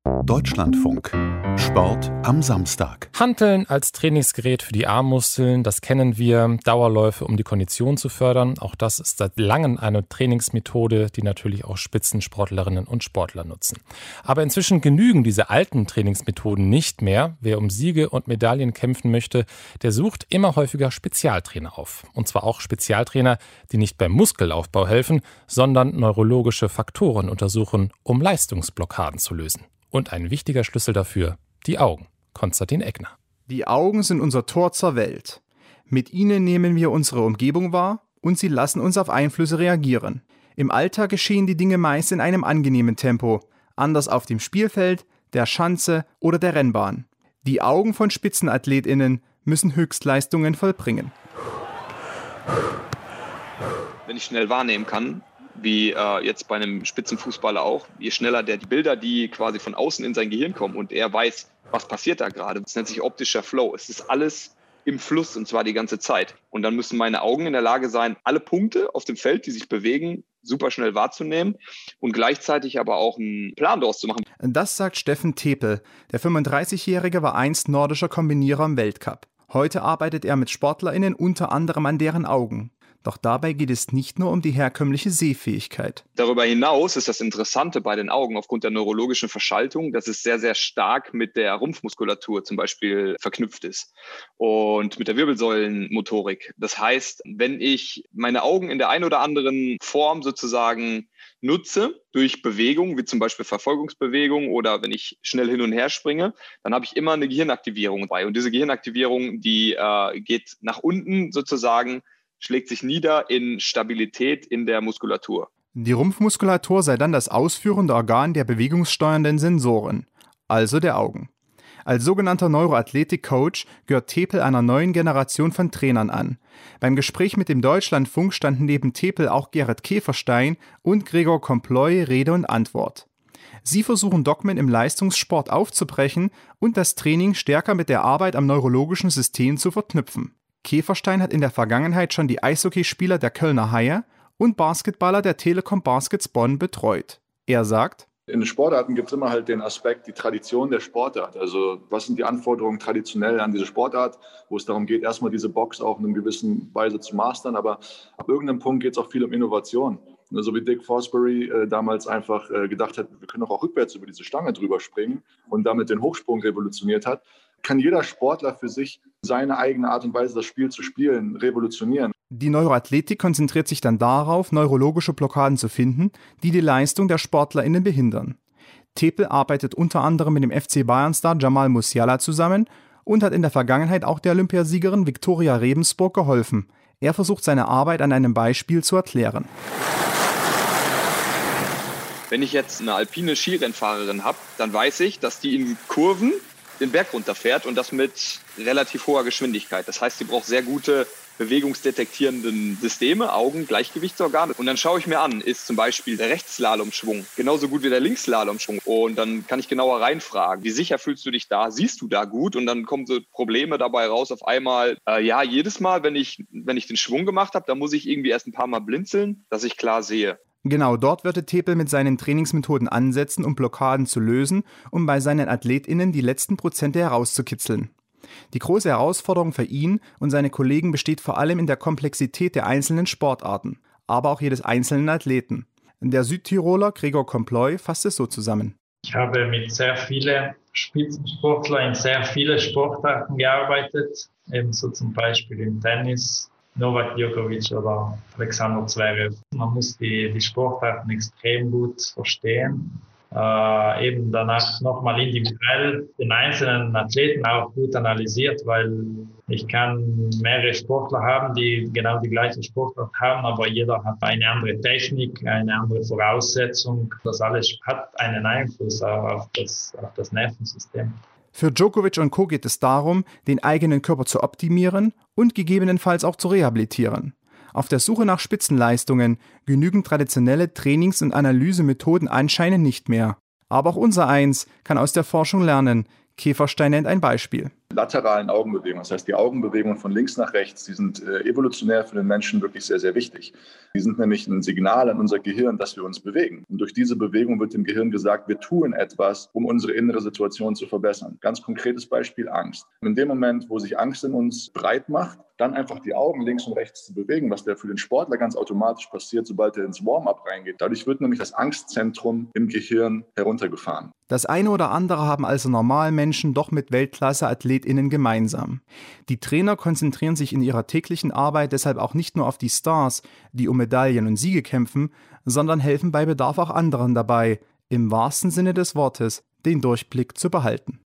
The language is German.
Deutschlandfunk. Sport am Samstag. Hanteln als Trainingsgerät für die Armmuskeln, das kennen wir. Dauerläufe, um die Kondition zu fördern. Auch das ist seit langem eine Trainingsmethode, die natürlich auch Spitzensportlerinnen und Sportler nutzen. Aber inzwischen genügen diese alten Trainingsmethoden nicht mehr. Wer um Siege und Medaillen kämpfen möchte, der sucht immer häufiger Spezialtrainer auf. Und zwar auch Spezialtrainer, die nicht beim Muskelaufbau helfen, sondern neurologische Faktoren untersuchen, um Leistungsblockaden zu lösen. Und ein wichtiger Schlüssel dafür: die Augen. Konstantin Eckner. Die Augen sind unser Tor zur Welt. Mit ihnen nehmen wir unsere Umgebung wahr und sie lassen uns auf Einflüsse reagieren. Im Alltag geschehen die Dinge meist in einem angenehmen Tempo, anders auf dem Spielfeld, der Schanze oder der Rennbahn. Die Augen von SpitzenathletInnen müssen Höchstleistungen vollbringen. Wenn ich schnell wahrnehmen kann, wie jetzt bei einem Spitzenfußballer auch, je schneller die Bilder, die quasi von außen in sein Gehirn kommen und er weiß, was passiert da gerade. Das nennt sich optischer Flow. Es ist alles im Fluss und zwar die ganze Zeit. Und dann müssen meine Augen in der Lage sein, alle Punkte auf dem Feld, die sich bewegen, super schnell wahrzunehmen und gleichzeitig aber auch einen Plan daraus zu machen. Das sagt Steffen Tepel. Der 35-Jährige war einst nordischer Kombinierer im Weltcup. Heute arbeitet er mit SportlerInnen unter anderem an deren Augen. Doch dabei geht es nicht nur um die herkömmliche Sehfähigkeit. Darüber hinaus ist das Interessante bei den Augen aufgrund der neurologischen Verschaltung, dass es sehr, sehr stark mit der Rumpfmuskulatur zum Beispiel verknüpft ist und mit der Wirbelsäulenmotorik. Das heißt, wenn ich meine Augen in der einen oder anderen Form sozusagen nutze, durch Bewegung, wie zum Beispiel Verfolgungsbewegung oder wenn ich schnell hin und her springe, dann habe ich immer eine Gehirnaktivierung bei. Und diese Gehirnaktivierung, die geht nach unten sozusagen, schlägt sich nieder in Stabilität in der Muskulatur. Die Rumpfmuskulatur sei dann das ausführende Organ der bewegungssteuernden Sensoren, also der Augen. Als sogenannter Neuroathletik-Coach gehört Tepel einer neuen Generation von Trainern an. Beim Gespräch mit dem Deutschlandfunk standen neben Tepel auch Gerrit Käferstein und Gregor Komploy Rede und Antwort. Sie versuchen Dogmen im Leistungssport aufzubrechen und das Training stärker mit der Arbeit am neurologischen System zu verknüpfen. Käferstein hat in der Vergangenheit schon die Eishockeyspieler der Kölner Haie und Basketballer der Telekom Baskets Bonn betreut. Er sagt: In den Sportarten gibt es immer halt den Aspekt, die Tradition der Sportart. Also was sind die Anforderungen traditionell an diese Sportart, wo es darum geht, erstmal diese Box auch in einer gewissen Weise zu mastern. Aber ab irgendeinem Punkt geht es auch viel um Innovation. So wie Dick Fosbury damals einfach gedacht hat, wir können auch rückwärts über diese Stange drüber springen und damit den Hochsprung revolutioniert hat, kann jeder Sportler für sich seine eigene Art und Weise, das Spiel zu spielen, revolutionieren. Die Neuroathletik konzentriert sich dann darauf, neurologische Blockaden zu finden, die die Leistung der SportlerInnen behindern. Tepel arbeitet unter anderem mit dem FC Bayern-Star Jamal Musiala zusammen und hat in der Vergangenheit auch der Olympiasiegerin Viktoria Rebensburg geholfen. Er versucht seine Arbeit an einem Beispiel zu erklären. Wenn ich jetzt eine alpine Skirennfahrerin habe, dann weiß ich, dass die in Kurven den Berg runterfährt und das mit relativ hoher Geschwindigkeit. Das heißt, sie braucht sehr gute bewegungsdetektierenden Systeme, Augen, Gleichgewichtsorgane. Und dann schaue ich mir an, ist zum Beispiel der Rechtsslalomschwung genauso gut wie der Linksslalomschwung? Und dann kann ich genauer reinfragen, wie sicher fühlst du dich da? Siehst du da gut? Und dann kommen so Probleme dabei raus auf einmal. Jedes Mal, wenn ich den Schwung gemacht habe, da muss ich irgendwie erst ein paar Mal blinzeln, dass ich klar sehe. Genau dort würde Tepel mit seinen Trainingsmethoden ansetzen, um Blockaden zu lösen, um bei seinen AthletInnen die letzten Prozente herauszukitzeln. Die große Herausforderung für ihn und seine Kollegen besteht vor allem in der Komplexität der einzelnen Sportarten, aber auch jedes einzelnen Athleten. Der Südtiroler Gregor Komploy fasst es so zusammen. Ich habe mit sehr vielen Spitzensportlern in sehr vielen Sportarten gearbeitet, ebenso zum Beispiel im Tennis, Novak Djokovic oder Alexander Zverev. Man muss die Sportarten extrem gut verstehen. Eben danach nochmal individuell den einzelnen Athleten auch gut analysiert, weil ich kann mehrere Sportler haben, die genau die gleiche Sportart haben, aber jeder hat eine andere Technik, eine andere Voraussetzung. Das alles hat einen Einfluss auf das Nervensystem. Für Djokovic und Co. geht es darum, den eigenen Körper zu optimieren und gegebenenfalls auch zu rehabilitieren. Auf der Suche nach Spitzenleistungen genügen traditionelle Trainings- und Analysemethoden anscheinend nicht mehr. Aber auch unser Eins kann aus der Forschung lernen. Käferstein nennt ein Beispiel. lateralen Augenbewegungen. Das heißt, die Augenbewegungen von links nach rechts, die sind evolutionär für den Menschen wirklich sehr, sehr wichtig. Die sind nämlich ein Signal an unser Gehirn, dass wir uns bewegen. Und durch diese Bewegung wird dem Gehirn gesagt, wir tun etwas, um unsere innere Situation zu verbessern. Ganz konkretes Beispiel: Angst. In dem Moment, wo sich Angst in uns breit macht, dann einfach die Augen links und rechts zu bewegen, was der für den Sportler ganz automatisch passiert, sobald er ins Warm-up reingeht. Dadurch wird nämlich das Angstzentrum im Gehirn heruntergefahren. Das eine oder andere haben also Normalmenschen doch mit Weltklasse-AthletInnen gemeinsam. Die Trainer konzentrieren sich in ihrer täglichen Arbeit deshalb auch nicht nur auf die Stars, die um Medaillen und Siege kämpfen, sondern helfen bei Bedarf auch anderen dabei, im wahrsten Sinne des Wortes den Durchblick zu behalten.